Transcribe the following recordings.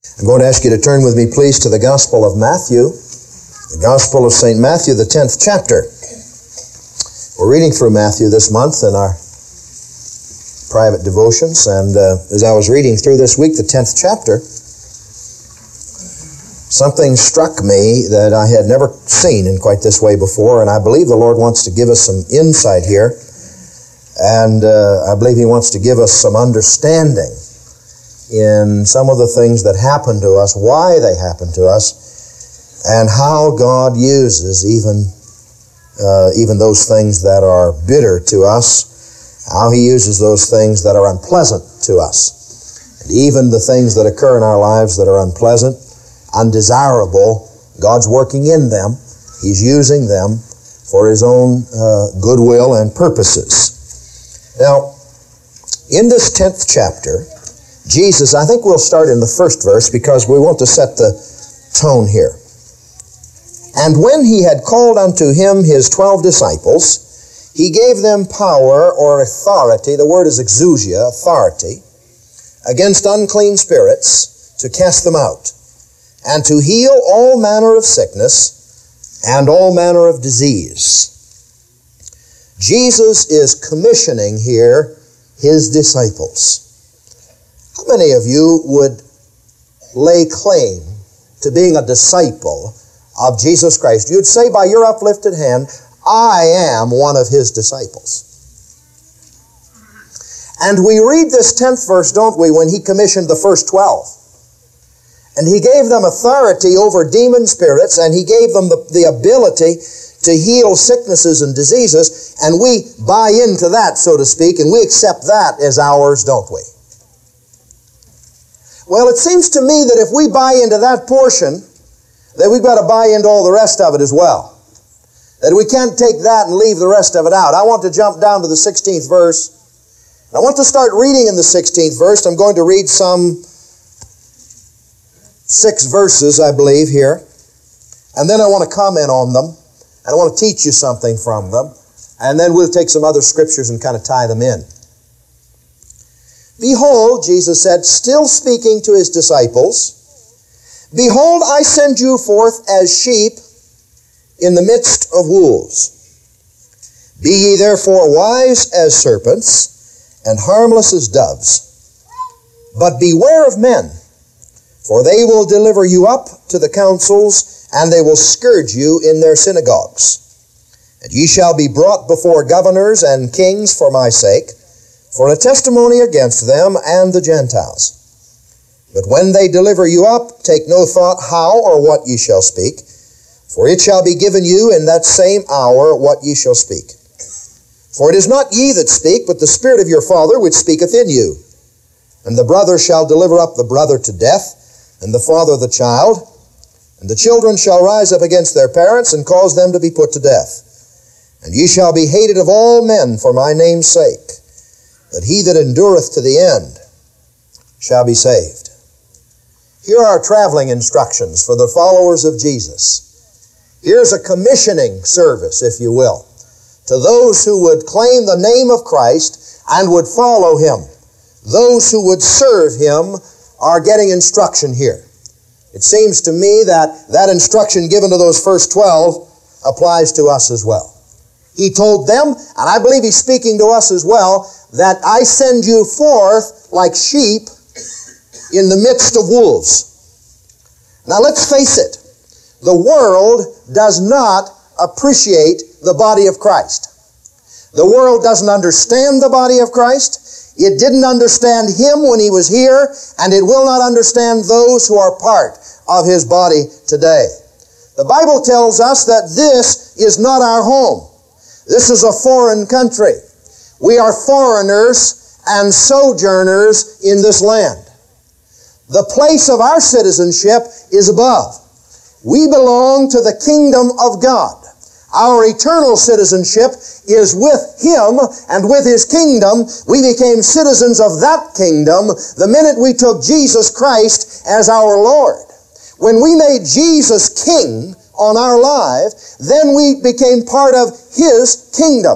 I'm going to ask you to turn with me, please, to the Gospel of Matthew, the Gospel of St. Matthew, the 10th chapter. We're reading through Matthew this month in our private devotions, and as I was reading through this week, the 10th chapter, something struck me that I had never seen in quite this way before, and I believe the Lord wants to give us some insight here, and I believe He wants to give us some understanding in some of the things that happen to us, why they happen to us, and how God uses even those things that are bitter to us, how He uses those things that are unpleasant to us. And even the things that occur in our lives that are unpleasant, undesirable, God's working in them. He's using them for His own goodwill and purposes. Now, in this 10th chapter, Jesus, I think we'll start in the first verse because we want to set the tone here. And when He had called unto Him His 12 disciples, He gave them power or authority, the word is exousia, authority, against unclean spirits to cast them out, and to heal all manner of sickness and all manner of disease. Jesus is commissioning here His disciples. How many of you would lay claim to being a disciple of Jesus Christ? You'd say by your uplifted hand, I am one of His disciples. And we read this 10th verse, don't we, when He commissioned the first 12. And He gave them authority over demon spirits, and He gave them the ability to heal sicknesses and diseases, and we buy into that, so to speak, and we accept that as ours, don't we? Well, it seems to me that if we buy into that portion, that we've got to buy into all the rest of it as well. That we can't take that and leave the rest of it out. I want to jump down to the 16th verse. I want to start reading in the 16th verse. I'm going to read some 6 verses, I believe, here. And then I want to comment on them. And I want to teach you something from them. And then we'll take some other scriptures and kind of tie them in. Behold, Jesus said, still speaking to His disciples, behold, I send you forth as sheep in the midst of wolves. Be ye therefore wise as serpents, and harmless as doves. But beware of men, for they will deliver you up to the councils, and they will scourge you in their synagogues. And ye shall be brought before governors and kings for my sake, for a testimony against them and the Gentiles. But when they deliver you up, take no thought how or what ye shall speak, for it shall be given you in that same hour what ye shall speak. For it is not ye that speak, but the Spirit of your Father which speaketh in you. And the brother shall deliver up the brother to death, and the father the child, and the children shall rise up against their parents, and cause them to be put to death. And ye shall be hated of all men for my name's sake. But he that endureth to the end shall be saved. Here are traveling instructions for the followers of Jesus. Here's a commissioning service, if you will, to those who would claim the name of Christ and would follow Him. Those who would serve Him are getting instruction here. It seems to me that that instruction given to those first 12 applies to us as well. He told them, and I believe He's speaking to us as well, that I send you forth like sheep in the midst of wolves. Now let's face it, the world does not appreciate the body of Christ. The world doesn't understand the body of Christ. It didn't understand Him when He was here, and it will not understand those who are part of His body today. The Bible tells us that this is not our home. This is a foreign country. We are foreigners and sojourners in this land. The place of our citizenship is above. We belong to the kingdom of God. Our eternal citizenship is with Him and with His kingdom. We became citizens of that kingdom the minute we took Jesus Christ as our Lord. When we made Jesus King on our life, then we became part of His kingdom.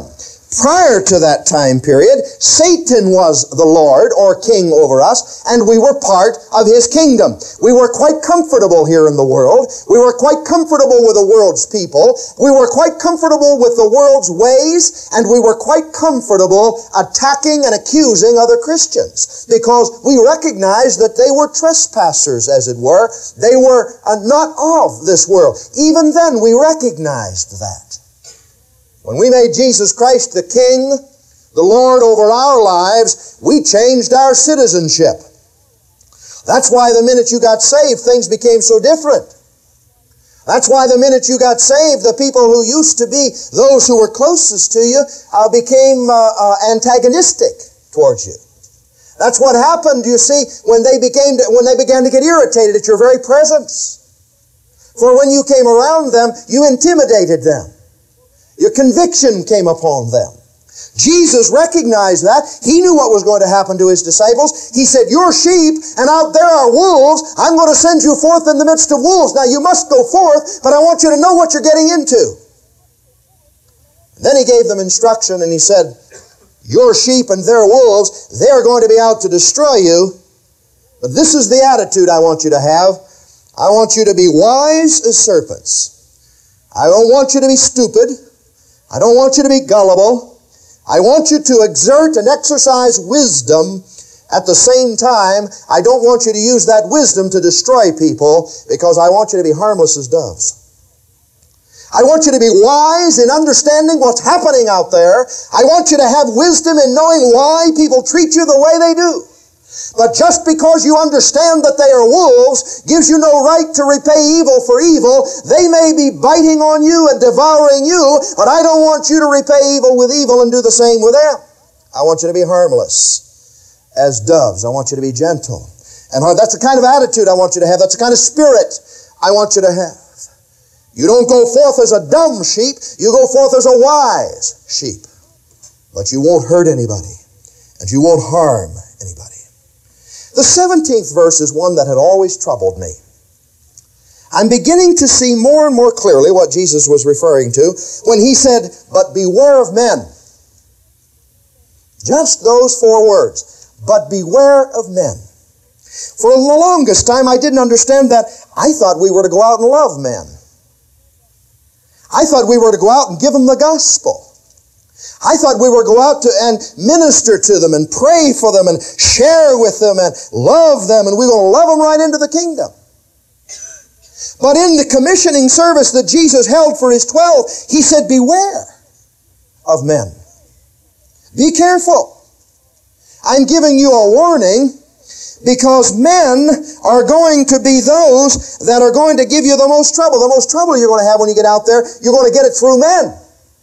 Prior to that time period, Satan was the Lord or king over us, and we were part of his kingdom. We were quite comfortable here in the world. We were quite comfortable with the world's people. We were quite comfortable with the world's ways, and we were quite comfortable attacking and accusing other Christians because we recognized that they were trespassers, as it were. They were not of this world. Even then, we recognized that. When we made Jesus Christ the King, the Lord over our lives, we changed our citizenship. That's why the minute you got saved, things became so different. That's why the minute you got saved, the people who used to be those who were closest to you became antagonistic towards you. That's what happened, you see, when they began to get irritated at your very presence. For when you came around them, you intimidated them. Your conviction came upon them. Jesus recognized that. He knew what was going to happen to his disciples. He said, "You're sheep, and out there are wolves. I'm going to send you forth in the midst of wolves. Now you must go forth, but I want you to know what you're getting into." And then he gave them instruction, and he said, "You're sheep and they're wolves. They're going to be out to destroy you. But this is the attitude I want you to have. I want you to be wise as serpents. I don't want you to be stupid. I don't want you to be gullible. I want you to exert and exercise wisdom. At the same time, I don't want you to use that wisdom to destroy people because I want you to be harmless as doves. I want you to be wise in understanding what's happening out there. I want you to have wisdom in knowing why people treat you the way they do. But just because you understand that they are wolves gives you no right to repay evil for evil. They may be biting on you and devouring you, but I don't want you to repay evil with evil and do the same with them. I want you to be harmless as doves. I want you to be gentle. And that's the kind of attitude I want you to have. That's the kind of spirit I want you to have. You don't go forth as a dumb sheep. You go forth as a wise sheep. But you won't hurt anybody, and you won't harm anybody. The 17th verse is one that had always troubled me. I'm beginning to see more and more clearly what Jesus was referring to when he said, "But beware of men." Just those 4 words. But beware of men. For the longest time I didn't understand that. I thought we were to go out and love men. I thought we were to go out and give them the gospel. I thought we were to go out and minister to them and pray for them and share with them and love them, and we were going to love them right into the kingdom. But in the commissioning service that Jesus held for his 12, he said, "Beware of men. Be careful. I'm giving you a warning because men are going to be those that are going to give you the most trouble. The most trouble you're going to have when you get out there, you're going to get it through men."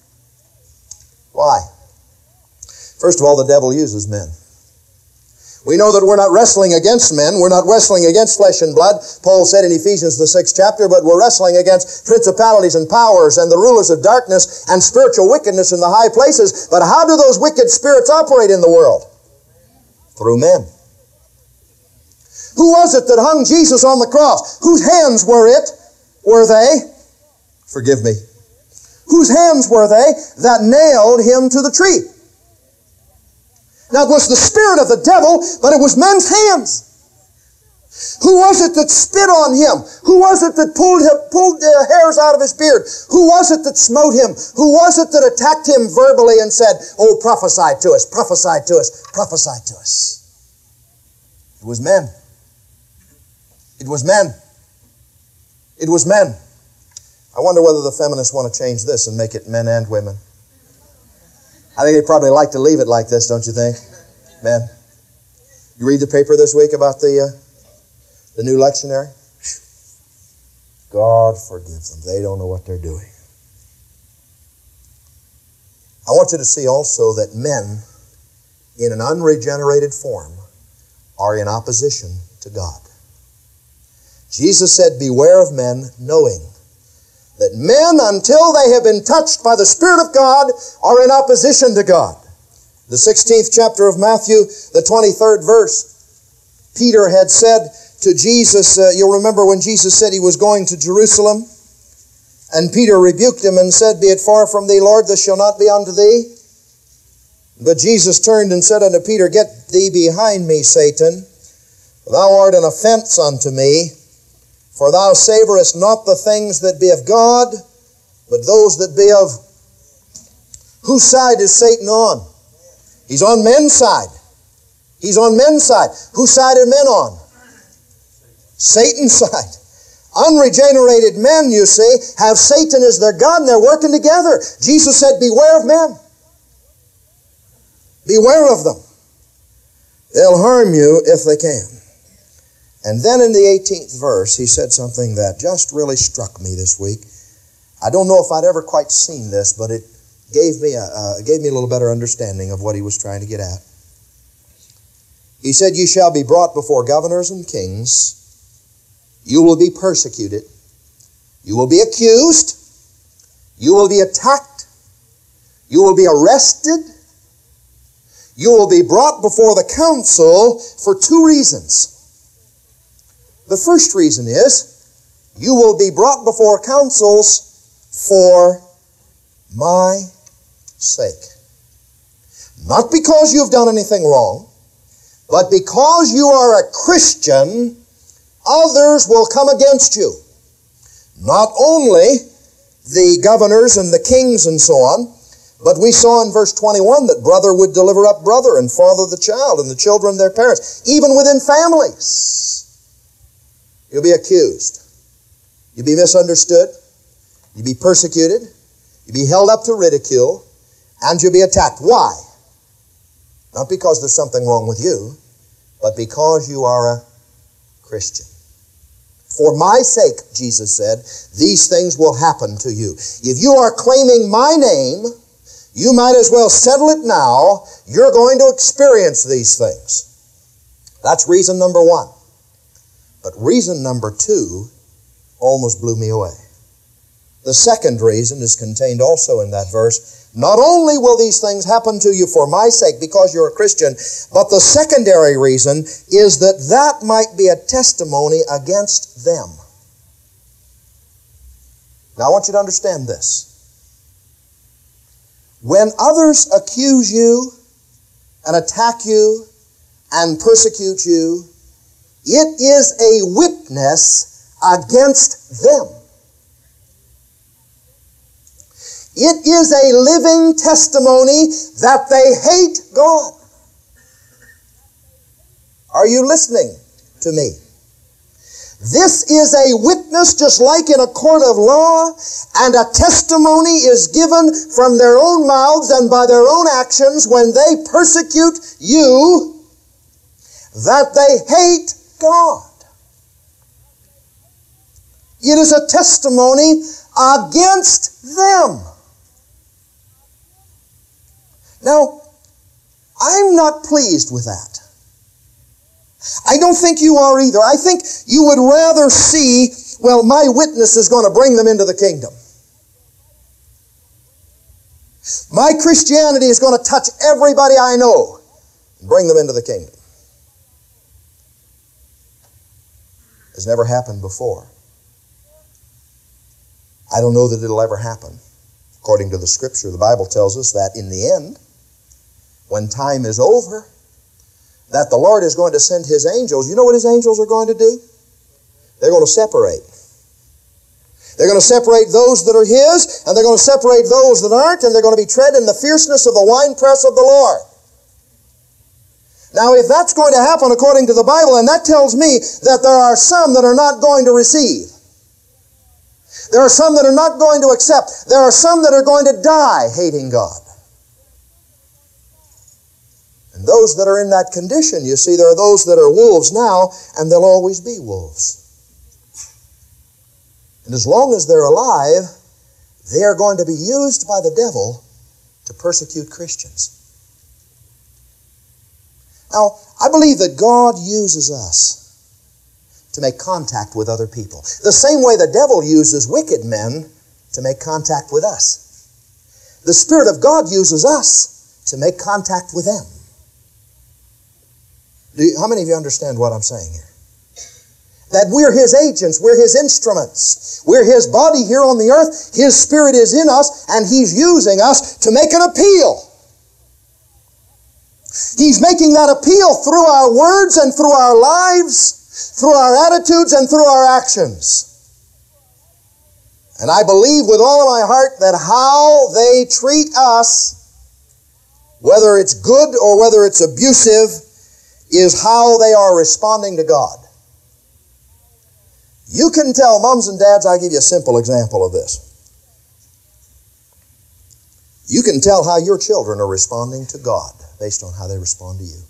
Why? First of all, the devil uses men. We know that we're not wrestling against men. We're not wrestling against flesh and blood. Paul said in Ephesians the 6th chapter, but we're wrestling against principalities and powers and the rulers of darkness and spiritual wickedness in the high places. But how do those wicked spirits operate in the world? Through men. Who was it that hung Jesus on the cross? Whose hands were they? Forgive me. Whose hands were they that nailed him to the tree? Now it was the spirit of the devil, but it was men's hands. Who was it that spit on him? Who was it that pulled the hairs out of his beard? Who was it that smote him? Who was it that attacked him verbally and said, "Oh, prophesy to us, prophesy to us, prophesy to us"? It was men. It was men. It was men. I wonder whether the feminists want to change this and make it men and women. I think they'd probably like to leave it like this, don't you think? Men. You read the paper this week about the new lectionary? God forgive them. They don't know what they're doing. I want you to see also that men in an unregenerated form are in opposition to God. Jesus said, "Beware of men," knowing that men, until they have been touched by the Spirit of God, are in opposition to God. The 16th chapter of Matthew, the 23rd verse, Peter had said to Jesus, you'll remember when Jesus said he was going to Jerusalem, and Peter rebuked him and said, "Be it far from thee, Lord, this shall not be unto thee." But Jesus turned and said unto Peter, Get thee behind me, Satan. Thou art an offense unto me, for thou savorest not the things that be of God, but those that be of... Whose side is Satan on? He's on men's side. He's on men's side. Whose side are men on? Satan's side. Unregenerated men, you see, have Satan as their God, and they're working together. Jesus said, beware of men. Beware of them. They'll harm you if they can. And then in the 18th verse, he said something that just really struck me this week. I don't know if I'd ever quite seen this, but it gave me a little better understanding of what he was trying to get at. He said, You shall be brought before governors and kings. You will be persecuted. You will be accused. You will be attacked. You will be arrested. You will be brought before the council for two reasons. The first reason is, you will be brought before councils for my sake. Not because you've done anything wrong, but because you are a Christian, others will come against you. Not only the governors and the kings and so on, but we saw in verse 21 that brother would deliver up brother and father the child and the children their parents, even within families. You'll be accused. You'll be misunderstood. You'll be persecuted. You'll be held up to ridicule. And you'll be attacked. Why? Not because there's something wrong with you, but because you are a Christian. For my sake, Jesus said, these things will happen to you. If you are claiming my name, you might as well settle it now. You're going to experience these things. That's reason number one. But reason number two almost blew me away. The second reason is contained also in that verse. Not only will these things happen to you for my sake because you're a Christian, but the secondary reason is that might be a testimony against them. Now I want you to understand this. When others accuse you and attack you and persecute you, it is a witness against them. It is a living testimony that they hate God. Are you listening to me? This is a witness just like in a court of law, and a testimony is given from their own mouths and by their own actions when they persecute you that they hate God. It is a testimony against them. Now, I'm not pleased with that. I don't think you are either. I think you would rather see, well, my witness is going to bring them into the kingdom. My Christianity is going to touch everybody I know and bring them into the kingdom. It's never happened before. I don't know that it'll ever happen. According to the Scripture, the Bible tells us that in the end, when time is over, that the Lord is going to send His angels. You know what His angels are going to do? They're going to separate. They're going to separate those that are His, and they're going to separate those that aren't, and they're going to be tread in the fierceness of the winepress of the Lord. Now, if that's going to happen according to the Bible, and that tells me that there are some that are not going to receive. There are some that are not going to accept. There are some that are going to die hating God. And those that are in that condition, you see, there are those that are wolves now, and they'll always be wolves. And as long as they're alive, they are going to be used by the devil to persecute Christians. Now, I believe that God uses us to make contact with other people. The same way the devil uses wicked men to make contact with us. The Spirit of God uses us to make contact with them. How many of you understand what I'm saying here? That we're His agents, we're His instruments, we're His body here on the earth, His Spirit is in us, and He's using us to make an appeal. He's making that appeal through our words and through our lives, through our attitudes and through our actions. And I believe with all of my heart that how they treat us, whether it's good or whether it's abusive, is how they are responding to God. You can tell, moms and dads, I'll give you a simple example of this. You can tell how your children are responding to God based on how they respond to you.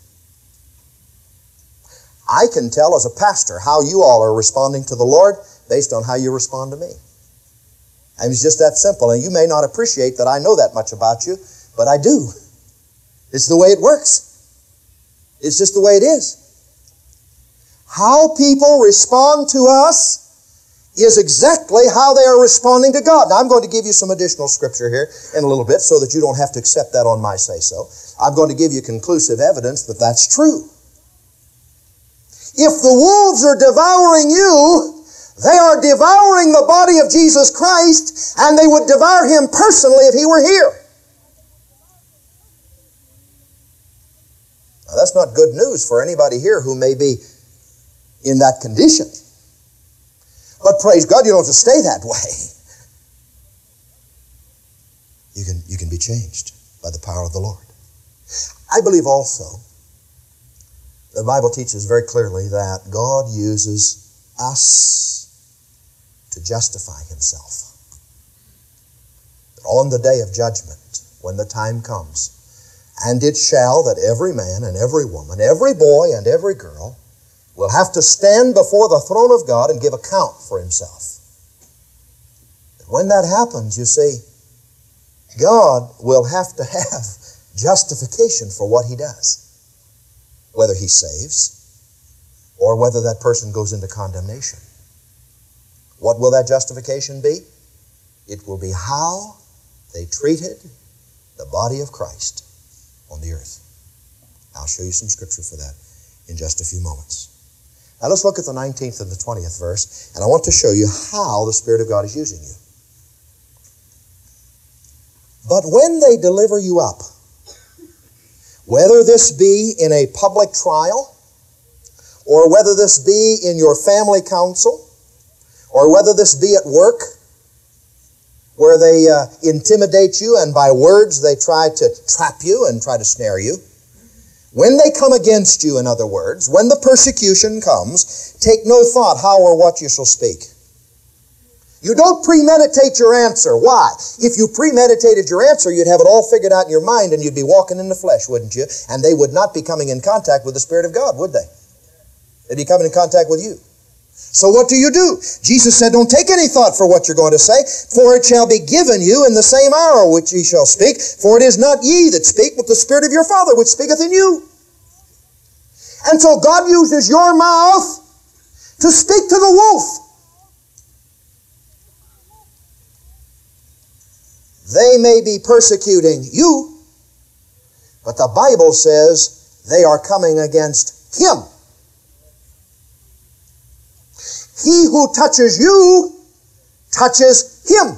I can tell as a pastor how you all are responding to the Lord based on how you respond to me. And it's just that simple. And you may not appreciate that I know that much about you, but I do. It's the way it works. It's just the way it is. How people respond to us is exactly how they are responding to God. Now, I'm going to give you some additional scripture here in a little bit so that you don't have to accept that on my say-so. I'm going to give you conclusive evidence that that's true. If the wolves are devouring you, they are devouring the body of Jesus Christ, and they would devour Him personally if He were here. Now, that's not good news for anybody here who may be in that condition. But praise God, you don't have to stay that way. You can be changed by the power of the Lord. I believe also the Bible teaches very clearly that God uses us to justify Himself. On the day of judgment, when the time comes, and it shall that every man and every woman, every boy and every girl will have to stand before the throne of God and give account for himself. When that happens, you see, God will have to have justification for what He does, whether He saves or whether that person goes into condemnation. What will that justification be? It will be how they treated the body of Christ on the earth. I'll show you some scripture for that in just a few moments. Now let's look at the 19th and the 20th verse, and I want to show you how the Spirit of God is using you. But when they deliver you up, whether this be in a public trial, or whether this be in your family council, or whether this be at work, where they intimidate you and by words they try to trap you and try to snare you, when they come against you, in other words, when the persecution comes, take no thought how or what you shall speak. You don't premeditate your answer. Why? If you premeditated your answer, you'd have it all figured out in your mind and you'd be walking in the flesh, wouldn't you? And they would not be coming in contact with the Spirit of God, would they? They'd be coming in contact with you. So what do? Jesus said, don't take any thought for what you're going to say, for it shall be given you in the same hour which ye shall speak. For it is not ye that speak, but the Spirit of your Father which speaketh in you. And so God uses your mouth to speak to the wolf. They may be persecuting you, but the Bible says they are coming against him. He who touches you touches him.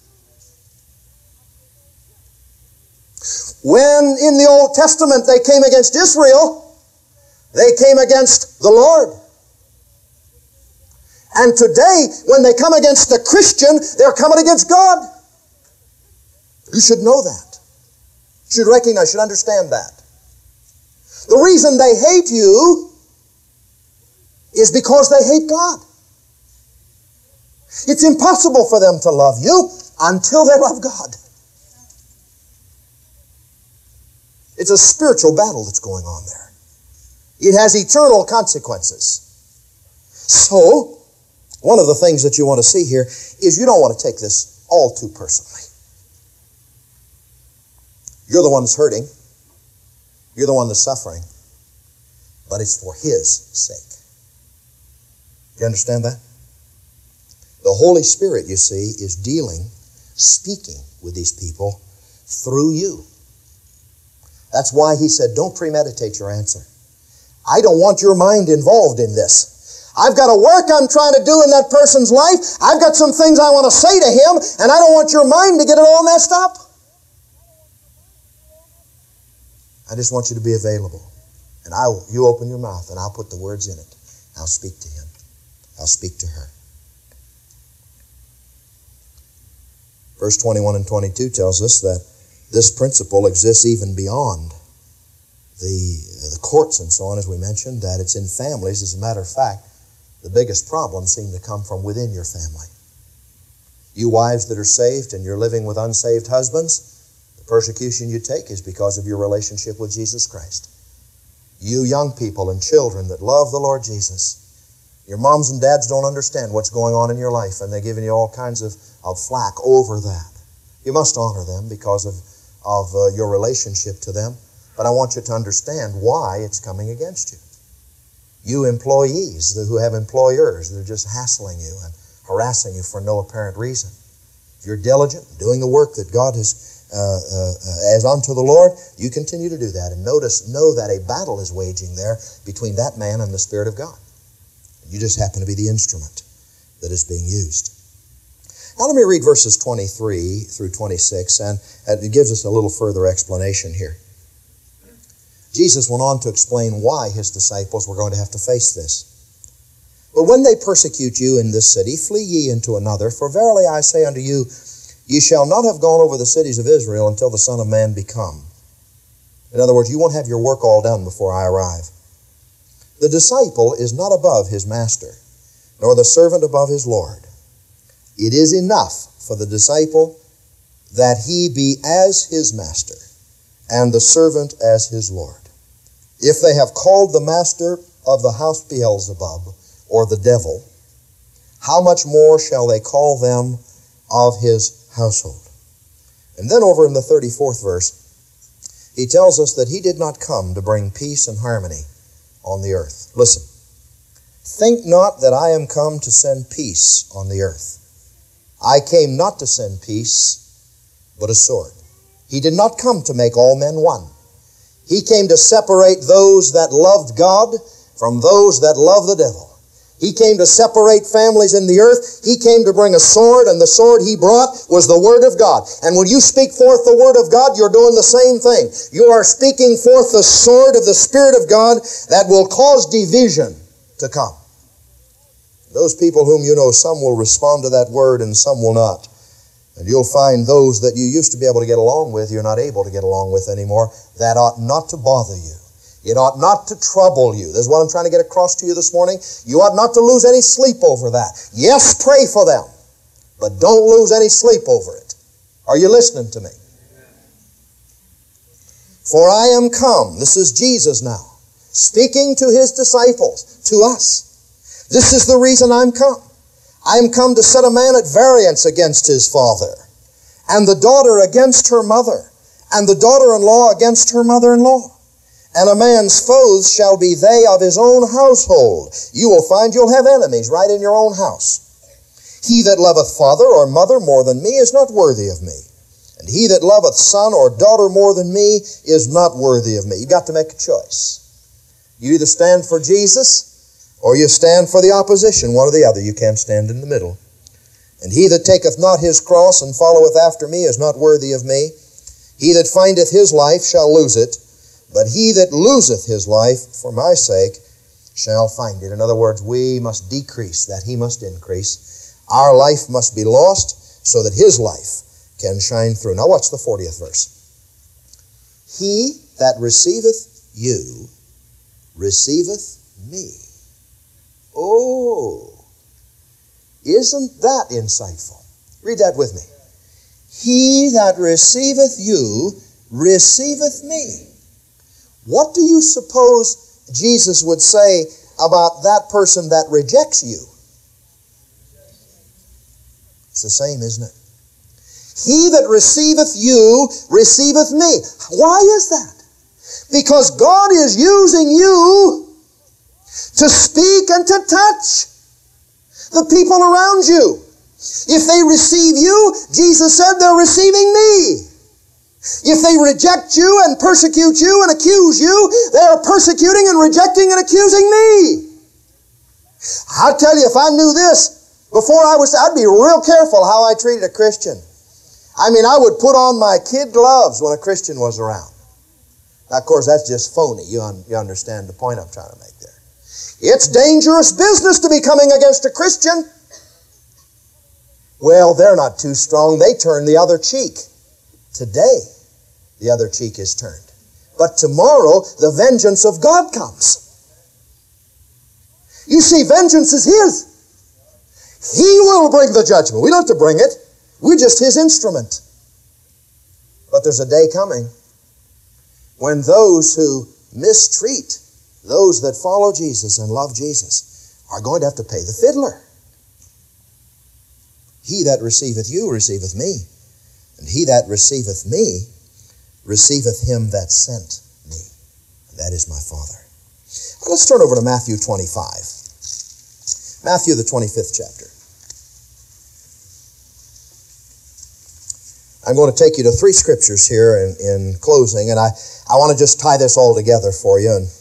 When in the Old Testament they came against Israel, they came against the Lord. And today, when they come against the Christian, they're coming against God. You should know that. You should recognize, you should understand that. The reason they hate you is because they hate God. It's impossible for them to love you until they love God. It's a spiritual battle that's going on there. It has eternal consequences. So, one of the things that you want to see here is you don't want to take this all too personally. You're the one that's hurting. You're the one that's suffering. But it's for His sake. Do you understand that? The Holy Spirit, you see, is speaking with these people through you. That's why He said, don't premeditate your answer. I don't want your mind involved in this. I've got a work I'm trying to do in that person's life. I've got some things I want to say to him, and I don't want your mind to get it all messed up. I just want you to be available. And you open your mouth and I'll put the words in it. I'll speak to him. I'll speak to her. Verse 21 and 22 tells us that this principle exists even beyond the courts and so on, as we mentioned, that it's in families. As a matter of fact, the biggest problems seem to come from within your family. You wives that are saved and you're living with unsaved husbands, the persecution you take is because of your relationship with Jesus Christ. You young people and children that love the Lord Jesus, your moms and dads don't understand what's going on in your life, and they're giving you all kinds of flack over that. You must honor them because of your relationship to them. But I want you to understand why it's coming against you. You employees who have employers that are just hassling you and harassing you for no apparent reason. If you're diligent, doing the work that God has as unto the Lord, you continue to do that. And know that a battle is waging there between that man and the Spirit of God. You just happen to be the instrument that is being used. Now let me read verses 23 through 26, and it gives us a little further explanation here. Jesus went on to explain why his disciples were going to have to face this. But when they persecute you in this city, flee ye into another, for verily I say unto you, ye shall not have gone over the cities of Israel until the Son of Man be come. In other words, you won't have your work all done before I arrive. The disciple is not above his master, nor the servant above his Lord. It is enough for the disciple that he be as his master, and the servant as his Lord. If they have called the master of the house Beelzebub, or the devil, how much more shall they call them of his household? And then over in the 34th verse, he tells us that he did not come to bring peace and harmony on the earth. Listen, think not that I am come to send peace on the earth. I came not to send peace, but a sword. He did not come to make all men one. He came to separate those that loved God from those that love the devil. He came to separate families in the earth. He came to bring a sword, and the sword he brought was the Word of God. And when you speak forth the Word of God, you're doing the same thing. You are speaking forth the sword of the Spirit of God that will cause division to come. Those people whom you know, some will respond to that word and some will not. And you'll find those that you used to be able to get along with, you're not able to get along with anymore. That ought not to bother you. It ought not to trouble you. This is what I'm trying to get across to you this morning. You ought not to lose any sleep over that. Yes, pray for them, but don't lose any sleep over it. Are you listening to me? For I am come, this is Jesus now, speaking to his disciples, to us. This is the reason I'm come. I am come to set a man at variance against his father, and the daughter against her mother, and the daughter-in-law against her mother-in-law. And a man's foes shall be they of his own household. You will find you'll have enemies right in your own house. He that loveth father or mother more than me is not worthy of me. And he that loveth son or daughter more than me is not worthy of me. You've got to make a choice. You either stand for Jesus or you stand for the opposition, one or the other. You can't stand in the middle. And he that taketh not his cross and followeth after me is not worthy of me. He that findeth his life shall lose it, but he that loseth his life for my sake shall find it. In other words, we must decrease that he must increase. Our life must be lost so that his life can shine through. Now watch the 40th verse. He that receiveth you receiveth me. Oh, isn't that insightful? Read that with me. He that receiveth you receiveth me. What do you suppose Jesus would say about that person that rejects you? It's the same, isn't it? He that receiveth you receiveth me. Why is that? Because God is using you to speak and to touch the people around you. If they receive you, Jesus said they're receiving me. If they reject you and persecute you and accuse you, they are persecuting and rejecting and accusing me. I'll tell you, if I knew this before I'd be real careful how I treated a Christian. I mean, I would put on my kid gloves when a Christian was around. Now, of course, that's just phony. You understand the point I'm trying to make there. It's dangerous business to be coming against a Christian. Well, they're not too strong. They turn the other cheek. Today, the other cheek is turned. But tomorrow, the vengeance of God comes. You see, vengeance is His. He will bring the judgment. We don't have to bring it. We're just His instrument. But there's a day coming when those who mistreat those that follow Jesus and love Jesus are going to have to pay the fiddler. He that receiveth you receiveth me, and he that receiveth me receiveth him that sent me. That is my Father. Now let's turn over to Matthew 25. Matthew, the 25th chapter. I'm going to take you to three scriptures here in closing, and I want to just tie this all together for you and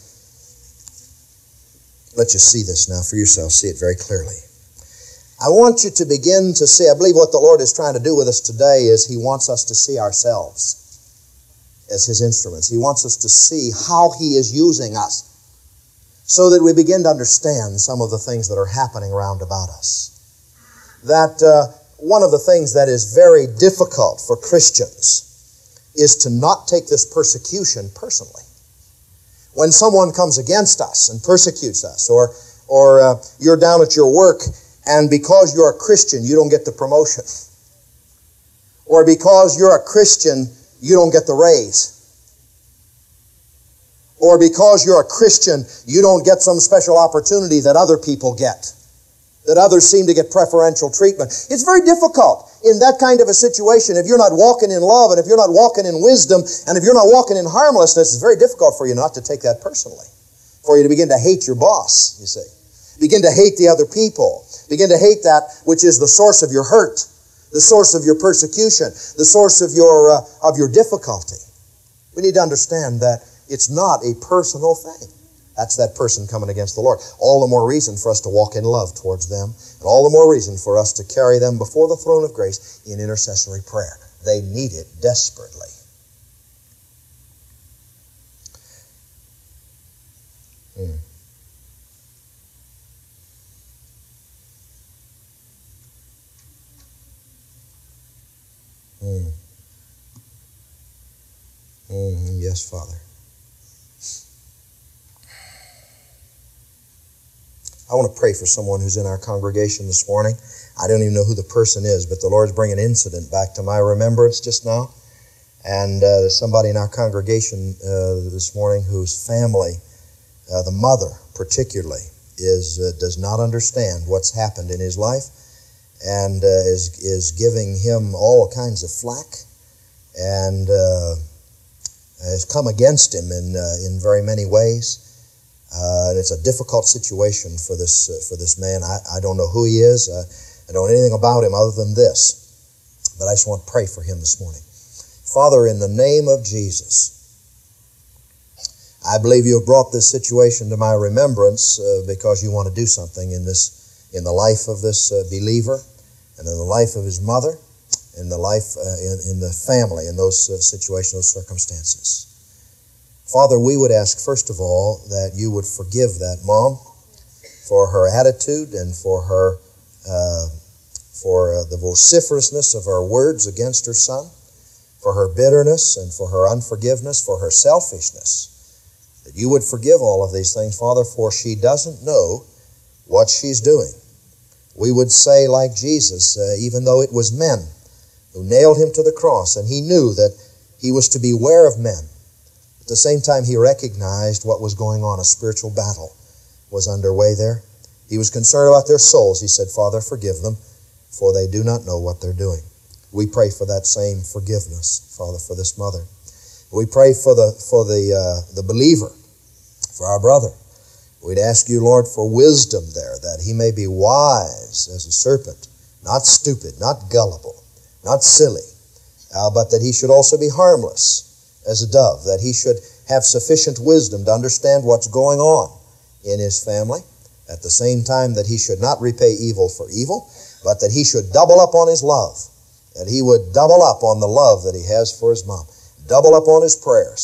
let you see this now for yourself, see it very clearly. I want you to begin to see, I believe what the Lord is trying to do with us today is He wants us to see ourselves as His instruments. He wants us to see how He is using us so that we begin to understand some of the things that are happening round about us. That one of the things that is very difficult for Christians is to not take this persecution personally. When someone comes against us and persecutes us, or you're down at your work and because you're a Christian, you don't get the promotion. Or because you're a Christian, you don't get the raise. Or because you're a Christian, you don't get some special opportunity that other people get. That others seem to get preferential treatment. It's very difficult in that kind of a situation. If you're not walking in love, and if you're not walking in wisdom, and if you're not walking in harmlessness, it's very difficult for you not to take that personally. For you to begin to hate your boss, you see. Begin to hate the other people. Begin to hate that which is the source of your hurt, the source of your persecution, the source of your difficulty. We need to understand that it's not a personal thing. That's that person coming against the Lord. All the more reason for us to walk in love towards them, and all the more reason for us to carry them before the throne of grace in intercessory prayer. They need it desperately. Yes, Father. I want to pray for someone who's in our congregation this morning. I don't even know who the person is, but the Lord's bringing an incident back to my remembrance just now. And there's somebody in our congregation this morning whose family, the mother particularly, does not understand what's happened in his life and is giving him all kinds of flack and has come against him in very many ways. And it's a difficult situation for this man. I don't know who he is. I don't know anything about him other than this. But I just want to pray for him this morning. Father, in the name of Jesus, I believe you have brought this situation to my remembrance because you want to do something in the life of this believer and in the life of his mother, in the life in the family, in those situations, those circumstances. Father, we would ask, first of all, that you would forgive that mom for her attitude and for the vociferousness of her words against her son, for her bitterness and for her unforgiveness, for her selfishness. That you would forgive all of these things, Father, for she doesn't know what she's doing. We would say, like Jesus, even though it was men who nailed him to the cross, and he knew that he was to beware of men. At the same time, he recognized what was going on. A spiritual battle was underway there. He was concerned about their souls. He said, Father, forgive them, for they do not know what they're doing. We pray for that same forgiveness, Father, for this mother. We pray for the believer, for our brother. We'd ask you, Lord, for wisdom there, that he may be wise as a serpent, not stupid, not gullible, not silly, but that he should also be harmless as a dove, that he should have sufficient wisdom to understand what's going on in his family, at the same time that he should not repay evil for evil, but that he should double up on his love, that he would double up on the love that he has for his mom, double up on his prayers,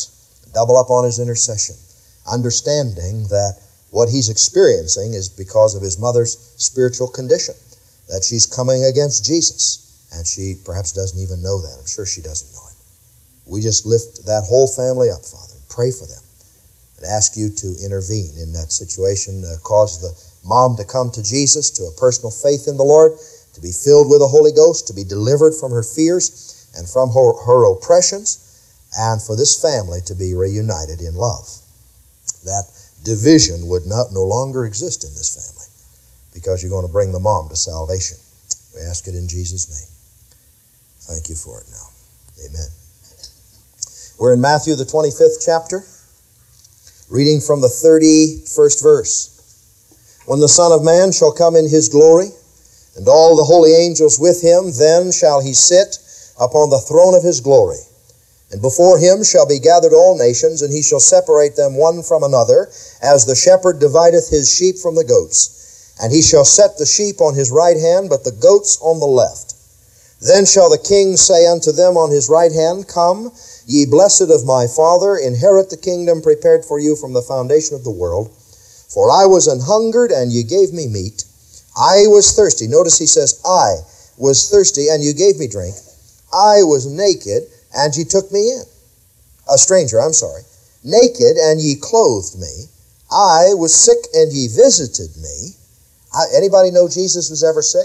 double up on his intercession, understanding that what he's experiencing is because of his mother's spiritual condition, that she's coming against Jesus, and she perhaps doesn't even know that. I'm sure she doesn't know it. We just lift that whole family up, Father, and pray for them, and ask you to intervene in that situation, cause the mom to come to Jesus, to a personal faith in the Lord, to be filled with the Holy Ghost, to be delivered from her fears and from her oppressions, and for this family to be reunited in love. That division would no longer exist in this family, because you're going to bring the mom to salvation. We ask it in Jesus' name. Thank you for it now. Amen. We're in Matthew, the 25th chapter, reading from the 31st verse. When the Son of Man shall come in his glory, and all the holy angels with him, then shall he sit upon the throne of his glory. And before him shall be gathered all nations, and he shall separate them one from another, as the shepherd divideth his sheep from the goats. And he shall set the sheep on his right hand, but the goats on the left. Then shall the king say unto them on his right hand, Come, ye blessed of my Father, inherit the kingdom prepared for you from the foundation of the world. For I was an hungered, and ye gave me meat. I was thirsty. Notice he says, I was thirsty, and you gave me drink. I was naked, and ye took me in. A stranger, naked, and ye clothed me. I was sick, and ye visited me. Anybody know Jesus was ever sick?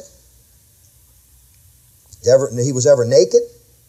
He was ever naked?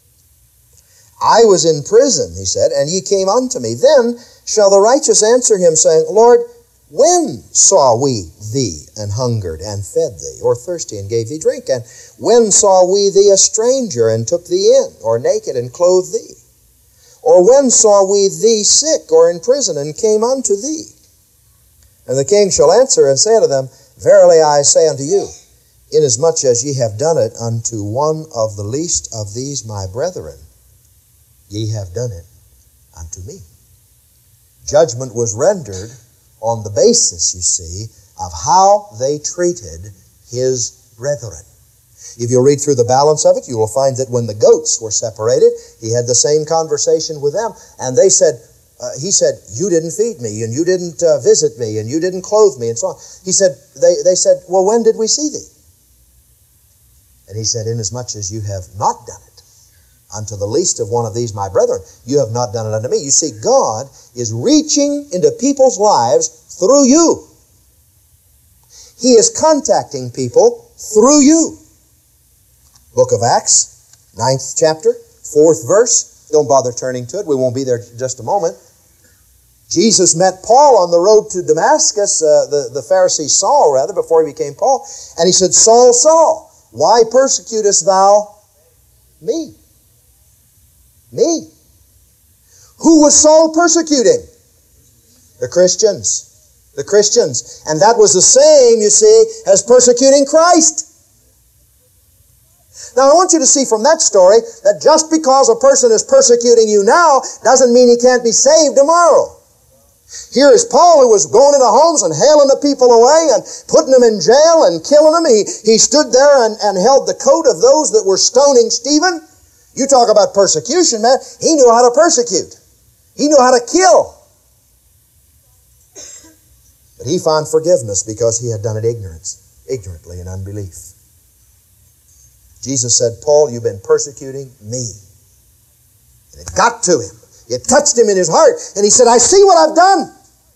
I was in prison, he said, and ye came unto me. Then shall the righteous answer him, saying, Lord, when saw we thee an hungered, and fed thee, or thirsty, and gave thee drink? And when saw we thee a stranger, and took thee in, or naked, and clothed thee? Or when saw we thee sick, or in prison, and came unto thee? And the king shall answer and say unto them, Verily I say unto you, inasmuch as ye have done it unto one of the least of these my brethren, ye have done it unto me. Judgment was rendered on the basis, you see, of how they treated his brethren. If you'll read through the balance of it, you will find that when the goats were separated, he had the same conversation with them, and they said, he said, you didn't feed me, and you didn't visit me, and you didn't clothe me, and so on. He said, they said, well, when did we see thee? And he said, inasmuch as you have not done it unto the least of one of these my brethren, you have not done it unto me. You see, God is reaching into people's lives through you. He is contacting people through you. Book of Acts, 9th chapter, 4th verse. Don't bother turning to it. We won't be there in just a moment. Jesus met Paul on the road to Damascus, the Pharisee Saul, rather, before he became Paul. And he said, Saul, Saul, why persecutest thou me? Me. Who was Saul persecuting? The Christians. The Christians. And that was the same, you see, as persecuting Christ. Now I want you to see from that story that just because a person is persecuting you now doesn't mean he can't be saved tomorrow. Here is Paul, who was going into homes and hailing the people away and putting them in jail and killing them. He stood there and held the coat of those that were stoning Stephen. You talk about persecution, man. He knew how to persecute. He knew how to kill. But he found forgiveness because he had done it ignorantly in unbelief. Jesus said, Paul, you've been persecuting me. And it got to him. It touched him in his heart. And he said, I see what I've done.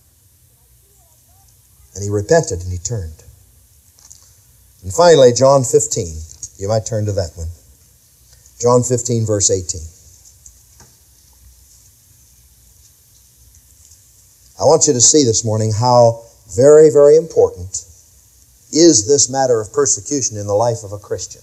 And he repented and he turned. And finally, John 15. You might turn to that one. John 15, verse 18. I want you to see this morning how very, very important is this matter of persecution in the life of a Christian.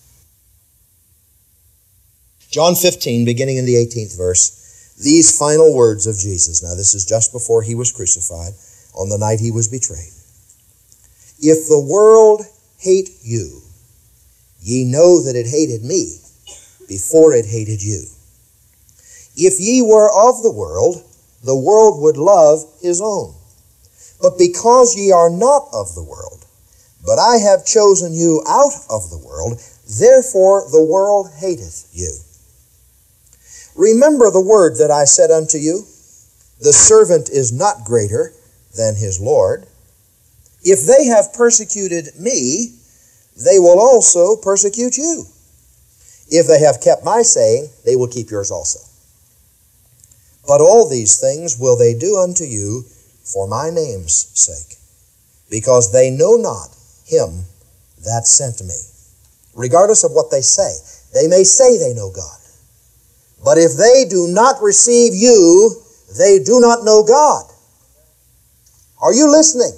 John 15, beginning in the 18th verse. These final words of Jesus. Now this is just before he was crucified, on the night he was betrayed. If the world hate you, ye know that it hated me before it hated you. If ye were of the world would love his own. But because ye are not of the world, but I have chosen you out of the world, therefore the world hateth you. Remember the word that I said unto you, The servant is not greater than his Lord. If they have persecuted me, they will also persecute you. If they have kept my saying, they will keep yours also. But all these things will they do unto you for my name's sake, because they know not him that sent me. Regardless of what they say, they may say they know God. But if they do not receive you, they do not know God. Are you listening?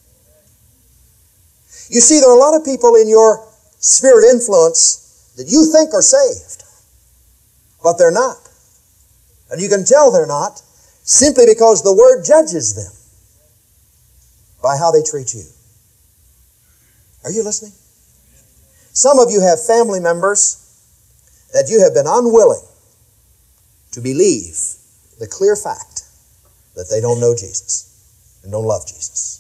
You see, there are a lot of people in your sphere of influence that you think are saved, but they're not. And you can tell they're not simply because the Word judges them by how they treat you. Are you listening? Some of you have family members that you have been unwilling to believe the clear fact that they don't know Jesus and don't love Jesus.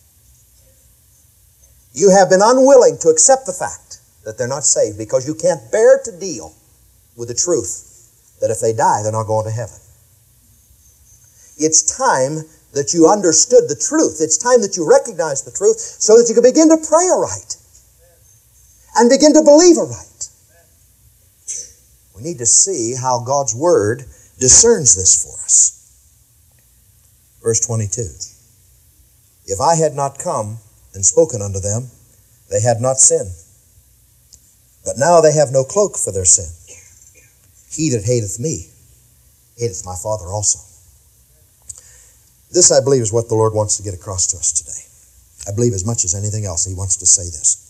You have been unwilling to accept the fact that they're not saved because you can't bear to deal with the truth that if they die, they're not going to heaven. It's time that you understood the truth. It's time that you recognized the truth so that you can begin to pray aright and begin to believe aright. We need to see how God's Word discerns this for us. Verse 22. If I had not come and spoken unto them, they had not sinned. But now they have no cloak for their sin. He that hateth me, hateth my Father also. This, I believe, is what the Lord wants to get across to us today. I believe as much as anything else, He wants to say this.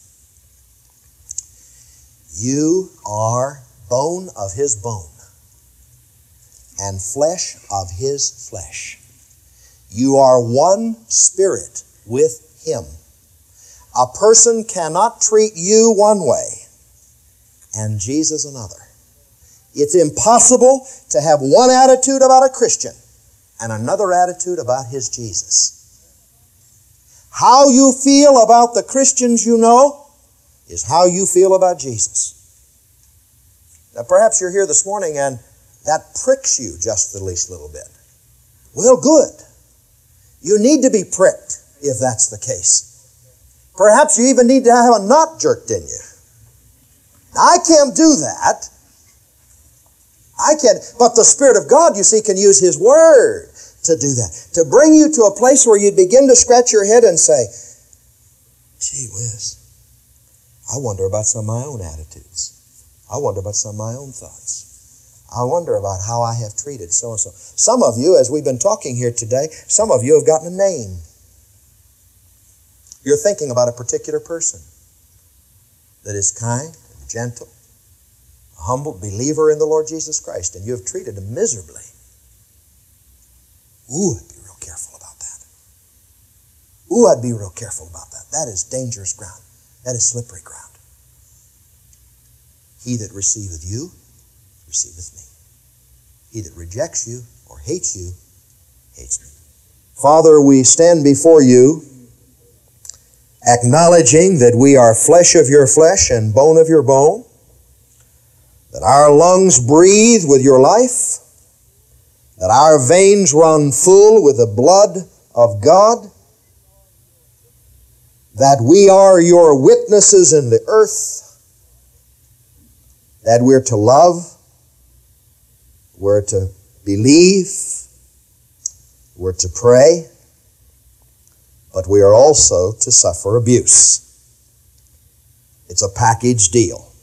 You are bone of His bone and flesh of His flesh. You are one spirit with Him. A person cannot treat you one way and Jesus another. It's impossible to have one attitude about a Christian and another attitude about his Jesus. How you feel about the Christians you know is how you feel about Jesus. Now perhaps you're here this morning and that pricks you just the least little bit. Well, good. You need to be pricked if that's the case. Perhaps you even need to have a knot jerked in you. I can't do that. I can't. But the Spirit of God, you see, can use His Word to do that. To bring you to a place where you'd begin to scratch your head and say, gee whiz, I wonder about some of my own attitudes. I wonder about some of my own thoughts. I wonder about how I have treated so-and-so. Some of you, as we've been talking here today, some of you have gotten a name. You're thinking about a particular person that is kind and gentle, a humble believer in the Lord Jesus Christ, and you have treated him miserably. Ooh, I'd be real careful about that. Ooh, I'd be real careful about that. That is dangerous ground. That is slippery ground. He that receiveth you, receiveth me. He that rejects you or hates you, hates me. Father, we stand before you acknowledging that we are flesh of your flesh and bone of your bone, that our lungs breathe with your life, that our veins run full with the blood of God, that we are your witnesses in the earth, that we're to love, we're to believe, we're to pray, but we are also to suffer abuse. It's a package deal.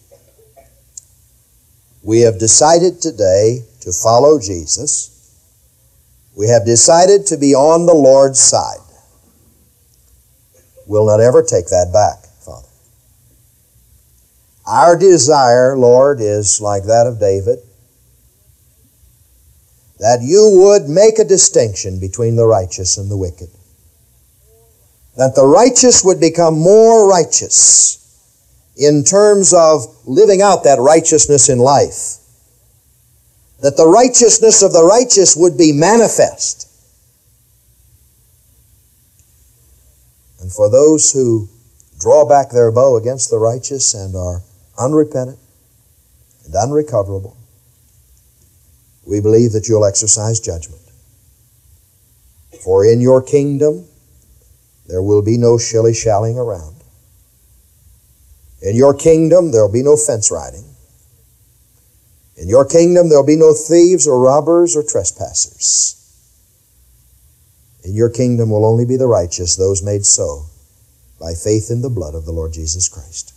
We have decided today to follow Jesus. We have decided to be on the Lord's side. We'll not ever take that back, Father. Our desire, Lord, is like that of David, that you would make a distinction between the righteous and the wicked. That the righteous would become more righteous in terms of living out that righteousness in life. That the righteousness of the righteous would be manifest. And for those who draw back their bow against the righteous and are unrepentant and unrecoverable, we believe that you'll exercise judgment. For in your kingdom there will be no shilly-shallying around. In your kingdom there will be no fence riding. In your kingdom there will be no thieves or robbers or trespassers. In your kingdom will only be the righteous, those made so by faith in the blood of the Lord Jesus Christ.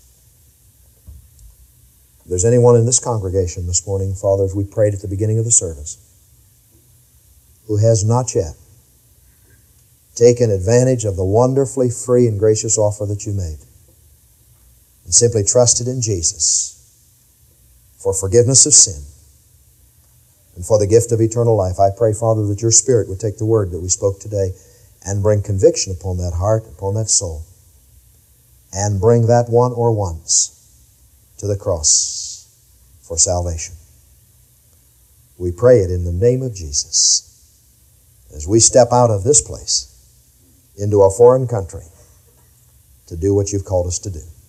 If there's anyone in this congregation this morning, Father, as we prayed at the beginning of the service, who has not yet taken advantage of the wonderfully free and gracious offer that you made, and simply trusted in Jesus for forgiveness of sin and for the gift of eternal life, I pray, Father, that your Spirit would take the word that we spoke today and bring conviction upon that heart, upon that soul, and bring that one or ones to the cross for salvation. We pray it in the name of Jesus as we step out of this place into a foreign country to do what you've called us to do.